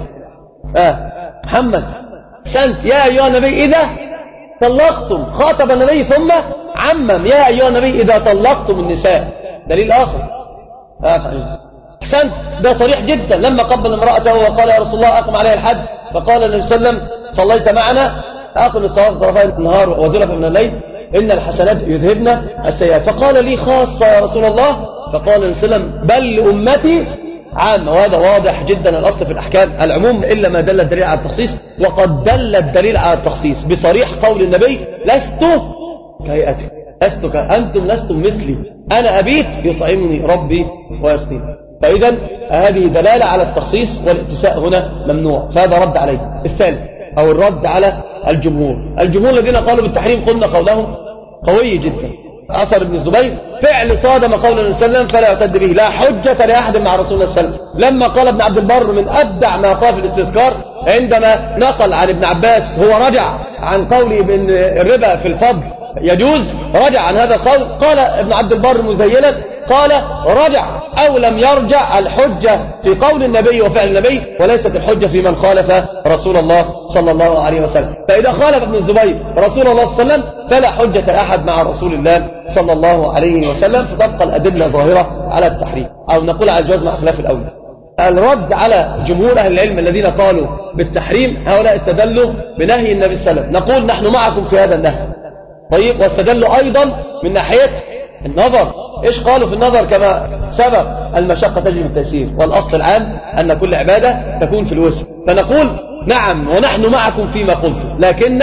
S2: آه محمد سنت يا أيها النبي إذا طلقتم، خاطب النبي ثم عمم يا أيها النبي إذا طلقتم النساء. دليل آخر. آه أحسنت، ده صريح جدا. لما قبل امرأته وقال يا رسول الله أقم عليها الحد، فقال النبي صلى الله عليه وسلم صليت معنا أقم الصلاة طرفي النهار وزلفا من الليل إن الحسنات يذهبن السيئات. فقال لي خاصة يا رسول الله، فقال النبي صلى الله عليه وسلم بل لأمتي عامة. وهذا واضح جدا، الأصل في الأحكام العموم إلا ما دل الدليل على التخصيص، وقد دل الدليل على التخصيص بصريح قول النبي لست كهيئتك، لست ك... أنتم لستم مثلي، أنا أبيت يطعمني ربي ويسقيني. فإذا هذه دلالة على التخصيص، والاتساء هنا ممنوع، فهذا رد عليه. الثالث أو الرد على الجمهور، الجمهور الذين قالوا بالتحريم قلنا قولهم قوي جدا. أثر ابن الزبير فعل صادم قول النبي صلى الله عليه وسلم فلا يعتد به، لا حجة لأحد مع رسول الله صلى الله عليه وسلم. لما قال ابن عبد البر من أبدع ما قال في الاستذكار عندما نقل عن ابن عباس، هو رجع عن قوله بأن الربا في الفضل يجوز، رجع عن هذا القول. قال ابن عبد البر مزيلا قال رجع أو لم يرجع، الحجة في قول النبي وفعل النبي، وليست الحجة في من خالف رسول الله صلى الله عليه وسلم. فإذا خالف ابن الزبير رسول الله صلى الله عليه وسلم فلا حجة أحد مع رسول الله صلى الله عليه وسلم، فتبقى الأدلة ظاهرة على التحريم، أو نقول على الجواز مع خلاف الأولى. الرد على جمهور أهل العلم الذين قالوا بالتحريم، هؤلاء استدلوا بنهي النبي صلى الله عليه وسلم، نقول نحن معكم في هذا النهي. طيب، واستدلوا أيضا من ناحية النظر. إيش قالوا في النظر؟ كما سبق المشقة تجلب التيسير، والأصل العام أن كل عبادة تكون في الوسع. فنقول نعم ونحن معكم فيما قلتم، لكن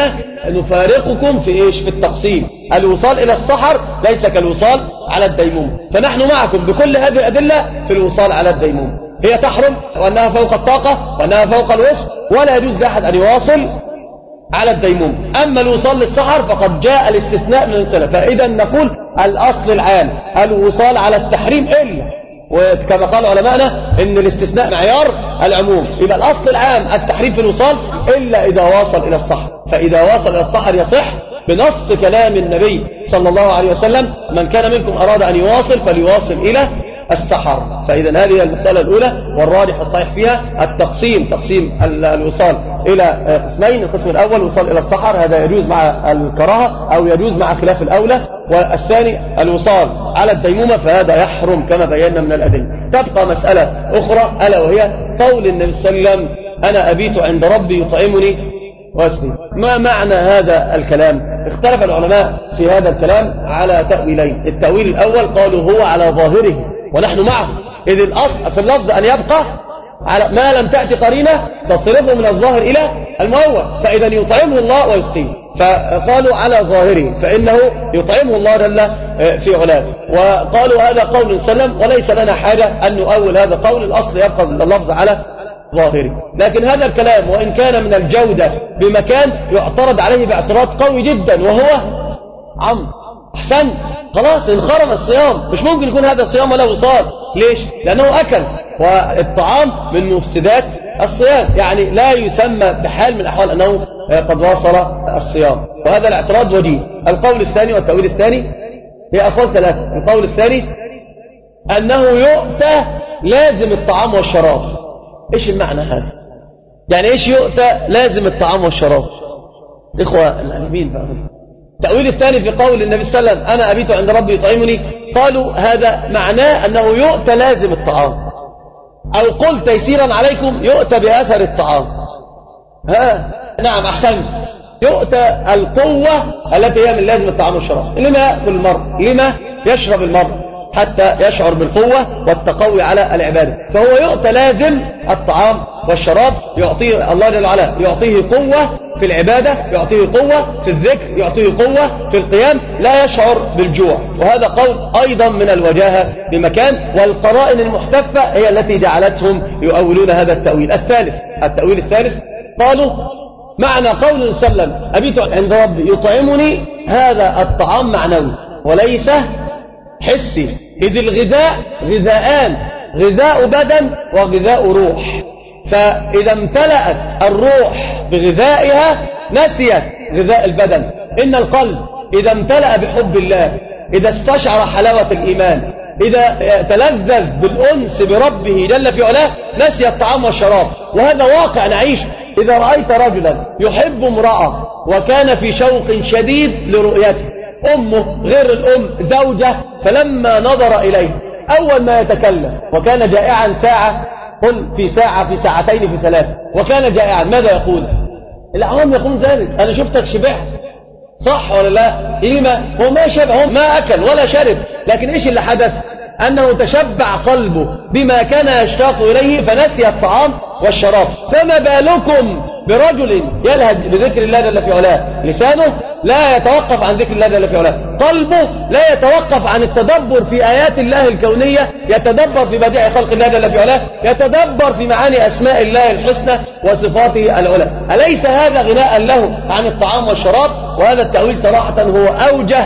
S2: نفارقكم في إيش؟ في التقسيم. الوصال إلى السحر ليس كالوصال على الديموم، فنحن معكم بكل هذه الأدلة في الوصال على الديموم. هي تحرم وأنها فوق الطاقة وأنها فوق الوسع، ولا يجوز لأحد أن يواصل على الديموم. أما الوصال للسحر فقد جاء الاستثناء من السلف. فإذا نقول الأصل العام الوصال على التحريم، إلا وكما قال علماءنا إن الاستثناء معيار العموم، يبقى الأصل العام التحريم في الوصال إلا إذا واصل إلى السحر. فإذا واصل إلى السحر يصح بنص كلام النبي صلى الله عليه وسلم من كان منكم أراد أن يواصل فليواصل إلى السحر. فإذا هذه المسألة الأولى، والراجح الصحيح فيها التقسيم، تقسيم الوصال إلى قسمين. القسم الأول وصال إلى السحر، هذا يجوز مع الكراهة أو يجوز مع خلاف الأولى، والثاني الوصال على الديمومة، فهذا يحرم كما بينا من الأدلة. تبقى مسألة أخرى ألا وهي قول النبي صلى الله عليه وسلم أنا أبيت عند ربي يطعمني ويسقيني. ما معنى هذا الكلام؟ اختلف العلماء في هذا الكلام على تأويلين. التأويل الأول قالوا هو على ظاهره ونحن معه، إذ الأصل في اللفظ أن يبقى على ما لم تأتي قرينة تصرفه من الظاهر إلى المؤول، فإذا يطعمه الله ويسقيه، فقالوا على ظاهره فإنه يطعمه الله جل في علاه. وقالوا هذا قول سلم وليس لنا حاجة أن نؤول هذا قول، الأصل يبقى اللفظ على ظاهري. لكن هذا الكلام وإن كان من الجودة بمكان يعترض عليه باعتراض قوي جدا، وهو عم أحسنت خلاص انخرم الصيام، مش ممكن يكون هذا الصيام ولا وصال. ليش؟ لأنه أكل، والطعام من مفسدات الصيام، يعني لا يسمى بحال من الأحوال أنه قد واصل الصيام. وهذا الاعتراض وجيه. القول الثاني والتأويل الثاني هي أقوال ثلاثة. القول الثاني أنه يؤتى لازم الطعام والشراب. إيش المعنى هذا؟ يعني إيش يؤتى لازم الطعام والشراب؟ إخوة العالمين بقى. التأويل الثاني في قول النبي صلى الله عليه وسلم أنا أبيت عند ربي يطعمني، قالوا هذا معناه أنه يؤتى لازم الطعام، أو قل تيسيرا عليكم يؤتى بأثر الطعام. ها نعم أحسنت، يؤتى القوة التي هي من لازم الطعام والشراب. لما يأكل المرء؟ لما يشرب المرء؟ حتى يشعر بالقوة والتقوي على العبادة. فهو يؤتى لازم الطعام والشراب، يعطيه الله جل وعلا، يعطيه قوة في العبادة، يعطيه قوة في الذكر، يعطيه قوة في القيام، لا يشعر بالجوع. وهذا قول أيضا من الوجاهة بمكان، والقرائن المحتفة هي التي جعلتهم يؤولون هذا التأويل الثالث. التأويل الثالث قالوا معنى قول صلى الله عليه وسلم أبيت عند ربي يطعمني، هذا الطعام معنوي وليس حسي، إذ الغذاء غذاءان، غذاء بدن وغذاء روح. فإذا امتلأت الروح بغذائها نسيت غذاء البدن. إن القلب إذا امتلأ بحب الله، إذا استشعر حلاوة الإيمان، إذا تلذذ بالأنس بربه جل في علاه، نسي الطعام والشراب. وهذا واقع نعيش. إذا رأيت رجلا يحب امرأة وكان في شوق شديد لرؤيته، أمه غير الأم زوجة، فلما نظر إليه أول ما يتكلم وكان جائعا ساعة، قل في ساعة في ساعتين في ثلاثة، وكان جائعا، ماذا يقول؟ العوام يقول ذلك، أنا شفتك شبعت، صح ولا لا؟ لما؟ هو ما شبع، هو ما أكل ولا شرب، لكن إيش اللي حدث؟ أنه تشبع قلبه بما كان يشتاق إليه فنسي الطعام والشراب. فما بالكم برجل يلهج بذكر الله جل في علاه، لسانه لا يتوقف عن ذكر الله جل في علاه، قلبه لا يتوقف عن التدبر في آيات الله الكونية، يتدبر في بديع خلق الله جل في علاه، يتدبر في معاني أسماء الله الحسنى وصفاته العلى. أليس هذا غناء له عن الطعام والشراب؟ وهذا التأويل صراحة هو أوجه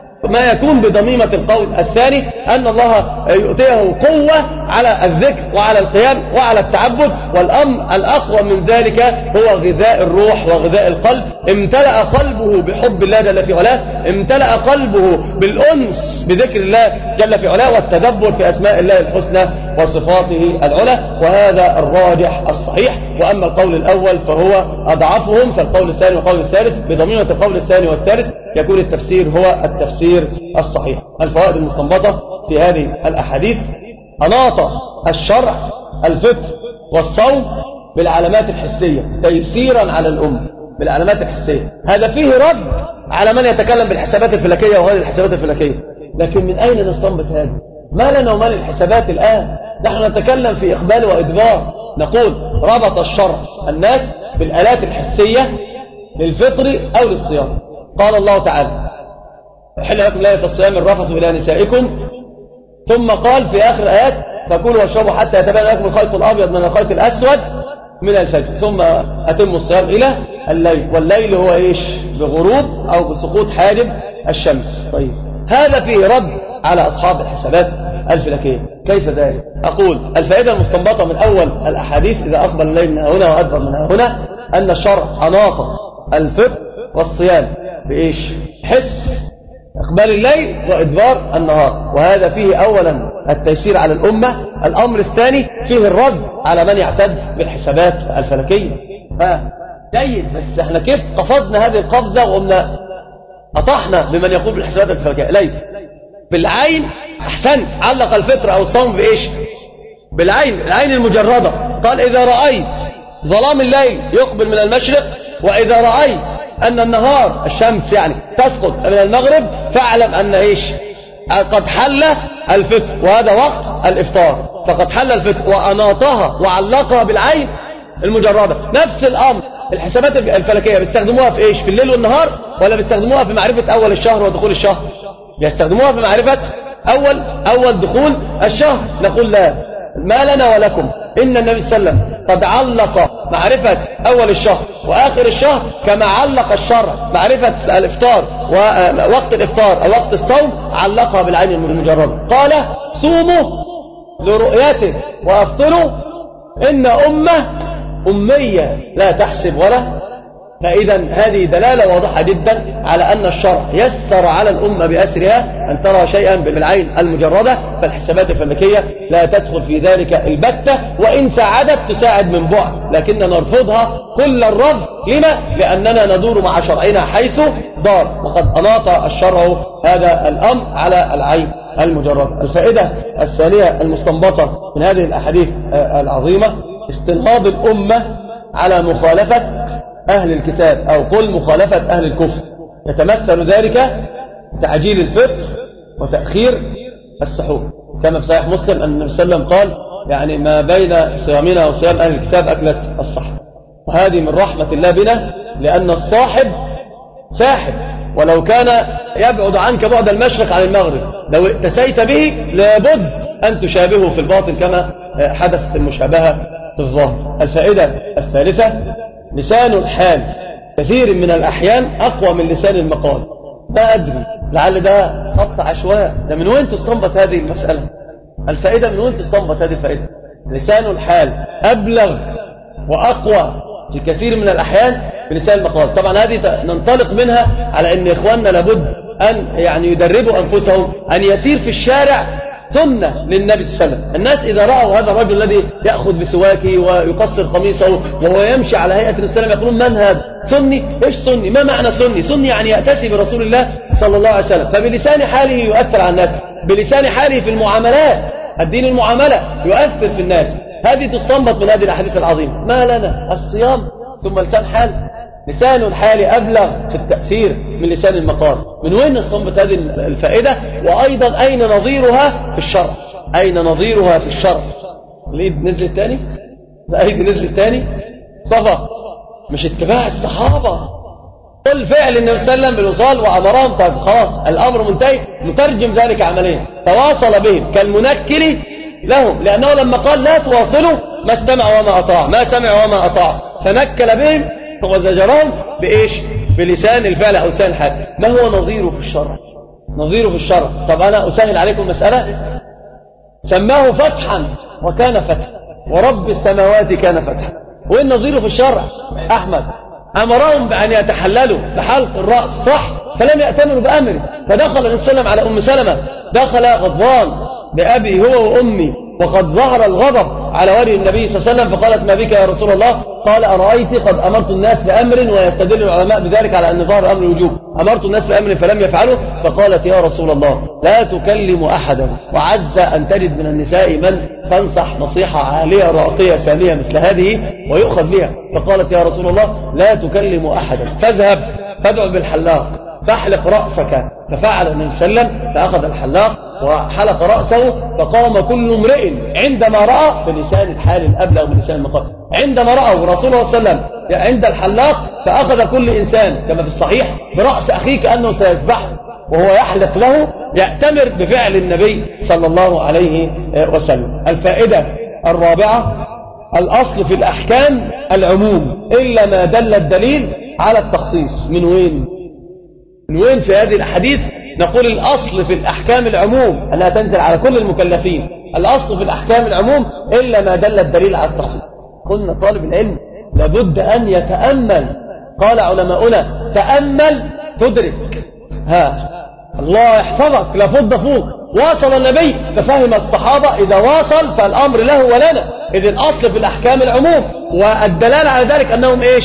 S2: ما يكون بضميمة القول الثاني، أن الله يؤتيه قوة على الذكر وعلى القيام وعلى التعبد. والأمر الأقوى من ذلك هو غذاء الروح وغذاء القلب. امتلأ قلبه بحب الله جل في علاه، امتلأ قلبه بالأنس بذكر الله جل في علاه والتدبر في أسماء الله الحسنى وصفاته العلى. وهذا الراجح الصحيح. وأما القول الأول فهو أضعفهم، فالقول الثاني والقول الثالث بضميمة القول الثاني والثالث يكون التفسير هو التفسير الصحيح. الفوائد المستنبطة في هذه الأحاديث: أناط الشرع الفطر والصوم بالعلامات الحسية تيسيرا على الأمة، بالعلامات الحسية. هذا فيه رد على من يتكلم بالحسابات الفلكية وغير الحسابات الفلكية. لكن من أين نستنبط هذا؟ ما لنا وما للحسابات الآن؟ نحن نتكلم في إقبال وإدبار. نقول ربط الشرع الناس بالآلات الحسية للفطر أو للصيام. قال الله تعالى: حل لكم ليلة الصيام الرفث إلى نسائكم، ثم قال في آخر الآيات: فكلوا واشربوا حتى يتبين لكم الخيط الأبيض من الخيط الأسود من الفجر، ثم أتموا الصيام إلى الليل. والليل هو إيش؟ بغروب أو بسقوط حاجب الشمس. طيب، هذا فيه رد على أصحاب الحسابات الفلكية. كيف ذلك؟ أقول الفائدة المستنبطة من أول الأحاديث: إذا أقبل الليل من هنا وأدبر من هنا، أن الشرع أناط الفطر والصيام بإيش؟ حس إقبال الليل وإدبار النهار. وهذا فيه أولا التيسير على الأمة. الأمر الثاني فيه الرد على من يعتد بالحسابات الفلكية. جيد، بس احنا كيف قفزنا هذه القفزة وقمنا أطحنا بمن يقول بالحسابات الفلكية؟ ليس بالعين. أحسنت، علق الفطر أو الصوم بإيش؟ بالعين، العين المجردة. قال: إذا رأيت ظلام الليل يقبل من المشرق، وإذا رأيت أن النهار الشمس يعني تسقط من المغرب، فاعلم أن إيش؟ قد حل الفطر، وهذا وقت الإفطار. فقد حل الفطر، وأناطها وعلقها بالعين المجردة. نفس الأمر الحسابات الفلكية بيستخدموها في إيش؟ في الليل والنهار، ولا بيستخدموها في معرفة أول الشهر ودخول الشهر؟ بيستخدموها في معرفة أول أول دخول الشهر. نقول لا، ما لنا ولكم. إن النبي صلى الله عليه وسلم قد علق معرفة أول الشهر وآخر الشهر كما علق الشرع معرفة الإفطار ووقت الإفطار أو وقت الصوم، علقها بالعين المجردة. قال صوموا لرؤيته وأفطروا إن أمة أمية لا تحسب ولا. فإذا هذه دلالة واضحة جدا على أن الشرع يسر على الأمة بأسرها أن ترى شيئا بالعين المجردة، فالحسابات الفلكية لا تدخل في ذلك البتة، وإن ساعدت تساعد من بعد، لكننا نرفضها كل الرفض. لما؟ لأننا ندور مع شرعنا حيث دار، وقد أناط الشرع هذا الأمر على العين المجردة. الفائدة الثانية المستنبطة من هذه الأحاديث العظيمة استنهاض الأمة على مخالفة أهل الكتاب، أو قل مخالفة أهل الكفر. يتمثل ذلك تعجيل الفطر وتأخير السحور، كما في صحيح مسلم أن النبي صلى الله عليه وسلم قال يعني ما بين صيامنا وصيام أهل الكتاب أكلة الصحر. وهذه من رحمة الله بنا، لأن الصاحب ساحب، ولو كان يبعد عنك بعد المشرق عن المغرب لو اتسيت به لابد أن تشابهه في الباطن كما حدثت المشابهة في الظاهر. الفائدة الثالثة لسان الحال كثير من الأحيان أقوى من لسان المقال. ما أدري، لعل ده خط عشواء، ده من وين تستنبط هذه المسألة؟ الفائدة من وين تستنبط هذه الفائدة؟ لسان الحال أبلغ وأقوى في كثير من الأحيان بلسان المقال. طبعا هذه ننطلق منها على أن إخواننا لابد أن يعني يدربوا أنفسهم أن يسير في الشارع سنة للنبي صلى الله عليه وسلم. الناس إذا رأوا هذا الرجل الذي يأخذ بسواكه ويقصر قميصه وهو يمشي على هيئة النبي صلى الله عليه وسلم يقولون من هذا؟ سني؟ إيش سني؟ ما معنى سني؟ سني يعني يأتسي برسول الله صلى الله عليه وسلم. فبلسان حاله يؤثر على الناس، بلسان حاله في المعاملات، الدين المعاملة يؤثر في الناس. هذه تستنبط من هذه الأحاديث العظيمة. ما لنا الصيام ثم لسان حال؟ لسان الحال أبلغ في التأثير من لسان المقال. من وين نستنبط هذه الفائدة؟ وأيضا أين نظيرها في الشرع؟ أين نظيرها في الشرع؟ الإيد نزلت تاني؟ الأيد نزلت تاني؟ صفا مش اتباع الصحابة، قل فعل النبي صلى الله عليه وسلم بالوصال وأمرهم. طيب خلاص الأمر منتهي، نترجم ذلك عمليا. تواصل بهم كالمنكر لهم، لأنه لما قال لا تواصلوا ما استمع وما أطاع، ما سمع وما أطاع، فنكل بهم وزجرهم بإيش؟ بلسان الفعل أو لسان الحال. ما هو نظيره في الشرع؟ نظيره في الشرع. طب أنا أسهل عليكم مسألة، سماه فتحا وكان فتحا، ورب السماوات كان فتحا. وين نظيره في الشرع؟ أحمد أمرهم بأن يتحللوا بحلق الرأس، صح؟ فلم يأتمروا بأمره، فدخل النبي صلى الله عليه وسلم على أم سلمة، دخل غضبان بأبي هو وأمي، وقد ظهر الغضب على وجه النبي صلى الله عليه وسلم، فقالت ما بك يا رسول الله؟ قال أرأيت قد أمرت الناس بأمر، ويستدل العلماء بذلك على أن ظهر أمر الوجوب، أمرت الناس بأمر فلم يفعلوا، فقالت يا رسول الله لا تكلم أحدا، وعز أن تجد من النساء من تنصح نصيحة عالية راقية سامية مثل هذه ويؤخذ بها. فقالت يا رسول الله لا تكلم أحدا، فاذهب فادعو بالحلاق فاحلق رأسك. ففعل النبي صلى الله عليه وسلم، فأخذ الحلاق وحلق رأسه، فقام كل امرئ عندما رأى بلسان الحال الأبلغ من لسان المقال. عندما رأى رسول الله صلى الله عليه وسلم عند الحلاق، فأخذ كل إنسان كما في الصحيح برأس أخيه كأنه سيذبحه وهو يحلق له، يأتمر بفعل النبي صلى الله عليه وسلم. الفائدة الرابعة الأصل في الأحكام العموم إلا ما دل الدليل على التخصيص. من وين؟ من وين في هذه الأحاديث نقول الأصل في الأحكام العموم أنها تنزل على كل المكلفين؟ الأصل في الأحكام العموم إلا ما دل الدليل على التخصيص. قلنا طالب العلم لابد أن يتأمل، قال علماؤنا تأمل تدرك. ها الله يحفظك لفض فوق. واصل النبي ففهم الصحابة، إذا واصل فالأمر له ولنا. إذ الأصل في الأحكام العموم، والدلالة على ذلك أنهم إيش؟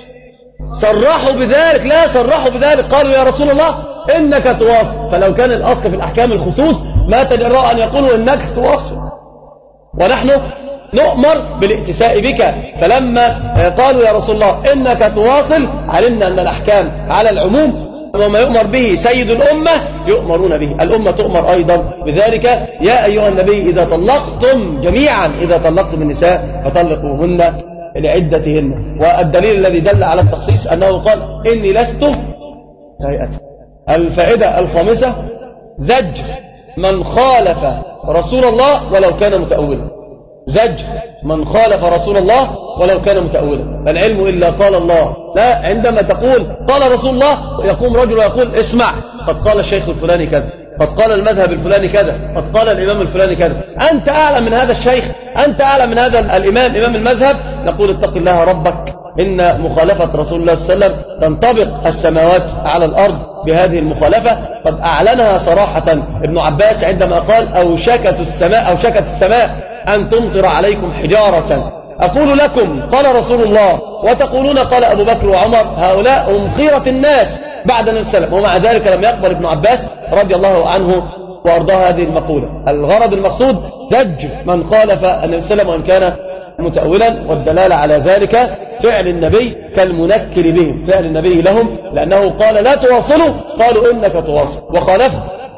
S2: صرحوا بذلك. لا صرحوا بذلك، قالوا يا رسول الله إنك تواصل. فلو كان الأصل في الأحكام الخصوص ما تجرأوا أن يقولوا إنك تواصل، ونحن نؤمر بالائتساء بك. فلما قالوا يا رسول الله إنك تواصل علمنا أن الأحكام على العموم، وما يؤمر به سيد الأمة يؤمرون به، الأمة تؤمر أيضا بذلك. يا أيها النبي إذا طلقتم جميعا، إذا طلقتم النساء فطلقوهن لعدتهن. والدليل الذي دل على التخصيص أنه قال إني لست هيئته. الفائدة الخامسة زجر من خالف رسول الله ولو كان متأولا. زجر من خالف رسول الله ولو كان متأولا. العلم إلا قال الله. لا، عندما تقول قال رسول الله يقوم رجل ويقول اسمع، قد قال الشيخ الفلاني كذا، قد قال المذهب الفلاني كذا، قد قال الإمام الفلاني كذا. أنت أعلم من هذا الشيخ، أنت أعلم من هذا الإمام إمام المذهب. نقول اتق الله ربك، إن مخالفة رسول الله صلى الله عليه وسلم تنطبق السماوات على الأرض بهذه المخالفة. قد أعلنها صراحة ابن عباس عندما قال أوشكت السماء أوشكت السماء أن تمطر عليكم حجارة. أقول لكم قال رسول الله وتقولون قال أبو بكر وعمر، هؤلاء هم خيرة الناس بعد النبي صلى الله عليه وسلم. ومع ذلك لم يقبل ابن عباس رضي الله عنه وأرضاه هذه المقولة. الغرض المقصود زج من خالف النبي صلى الله عليه وسلم وإن كان متأولا، والدلالة على ذلك فعل النبي كالمنكر بهم، فعل النبي لهم، لأنه قال لا تواصلوا، قالوا إنك تواصل، وخالفوا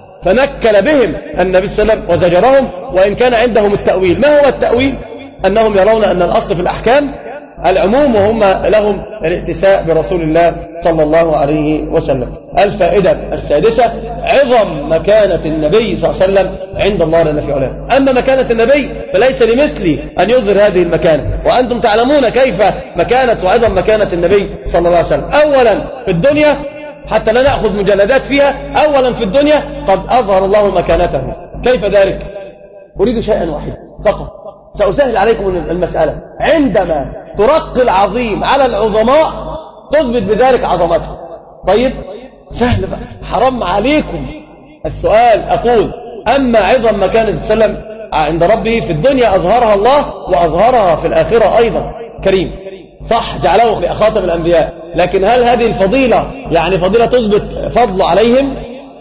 S2: فنكل بهم النبي صلى الله عليه وسلم وزجرهم، وإن كان عندهم التأويل. ما هو التأويل؟ أنهم يرون أن الأصل في الأحكام العموم، وهم لهم الائتساء برسول الله صلى الله عليه وسلم. الفائدة السادسة عظم مكانة النبي صلى الله عليه وسلم عند الله جل في علاه. أما مكانة النبي فليس لمثلي أن يظهر هذه المكانة، وأنتم تعلمون كيف مكانة وعظم مكانة النبي صلى الله عليه وسلم. أولا في الدنيا، حتى لا نأخذ مجلدات فيها، أولا في الدنيا قد أظهر الله مكانته. كيف ذلك؟ أريد شيئا واحدا فقط، سأسهل عليكم المسألة. عندما ترقي العظيم على العظماء تثبت بذلك عظمته. طيب سهل بقى، حرام عليكم السؤال. أقول أما عظم مكانة السلام عند ربه في الدنيا أظهرها الله وأظهرها في الآخرة أيضا. كريم صح، جعله خاتم الأنبياء، لكن هل هذه الفضيلة يعني فضيلة تثبت فضل عليهم؟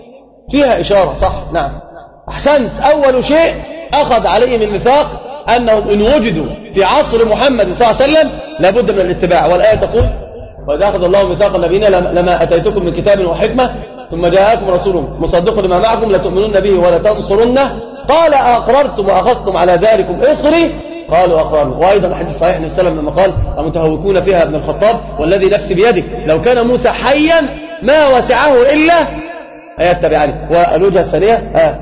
S2: فيها إشارة، صح، نعم، أحسنت. أول شيء أخذ عليهم الميثاق أنهم إن وجدوا في عصر محمد صلى الله عليه وسلم لابد من الاتباع. والآية تقول وإذا أخذ الله ميثاق النبيين لما أتيتكم من كتاب وحكمة ثم جاءكم رسول مصدق لما معكم لتؤمنون به ولا تنصرنه قال أقررتم وأخذتم على ذلكم إصري قالوا أقررنا. وأيضا الحديث صحيح النبي صلى الله عليه وسلم لما قال أمتهوكون فيها ابن الخطاب والذي نفسي بيده لو كان موسى حيا ما وسعه إلا يتبعني. والوجهة الثانية آه.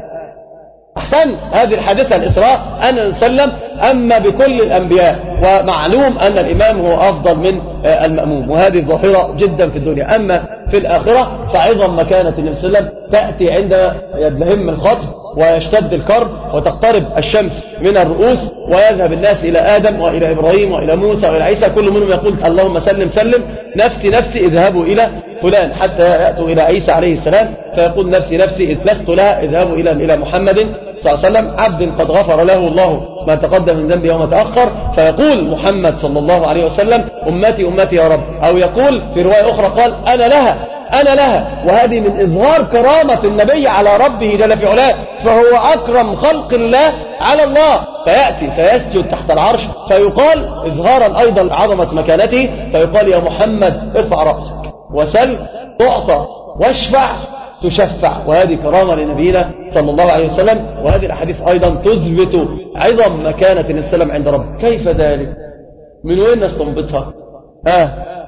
S2: أحسن، هذه الحادثة الإسراء أن نسلم أما بكل الأنبياء، ومعلوم أن الإمام هو أفضل من المأموم، وهذه ظاهرة جدا في الدنيا. أما في الآخرة فعظم مكانة النبي صلى الله عليه وسلم تأتي عندما يدلهم الخطب ويشتد الكرب وتقترب الشمس من الرؤوس ويذهب الناس إلى آدم وإلى إبراهيم وإلى موسى وإلى عيسى، كل منهم يقول اللهم سلم سلم، نفسي نفسي اذهبوا إلى فلان، حتى يأتوا إلى عيسى عليه السلام فيقول نفسي نفسي لست لها، اذهبوا إلى إلى محمد صلى الله عليه وسلم عبد قد غفر له الله ما تقدم من ذنبه وما تأخر، فيقول محمد صلى الله عليه وسلم أمتي أمتي يا رب، أو يقول في رواية أخرى قال أنا لها أنا لها. وهذه من إظهار كرامة النبي على ربه جل في علاه، فهو أكرم خلق الله على الله، فيأتي فيسجد تحت العرش فيقال إظهارا أيضا عظمة مكانته، فيقال يا محمد ارفع رأسك وسل تعطى واشفع تشفع. وهذه كرامة لنبينا صلى الله عليه وسلم. وهذه الأحاديث أيضا تثبت عظم مكانة السلام عند ربه. كيف ذلك؟ من وين نستنبطها؟ آه.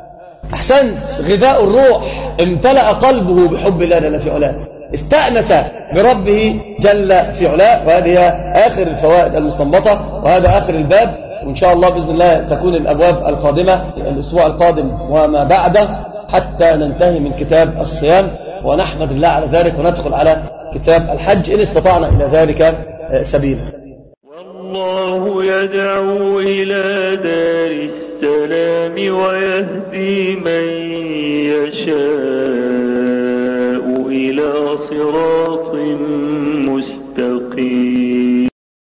S2: أحسنت، غذاء الروح، امتلأ قلبه بحب الله جل في علاه، استأنس بربه جل في علاه. وهذه آخر الفوائد المستنبطة، وهذا آخر الباب، وإن شاء الله بإذن الله تكون الأبواب القادمة الأسبوع القادم وما بعده حتى ننتهي من كتاب الصيام، ونحمد الله على ذلك وندخل على كتاب الحج إن استطعنا إلى ذلك سبيلا.
S1: والله يدعو إلى دار السلام ويهدي من يشاء إلى صراط مستقيم.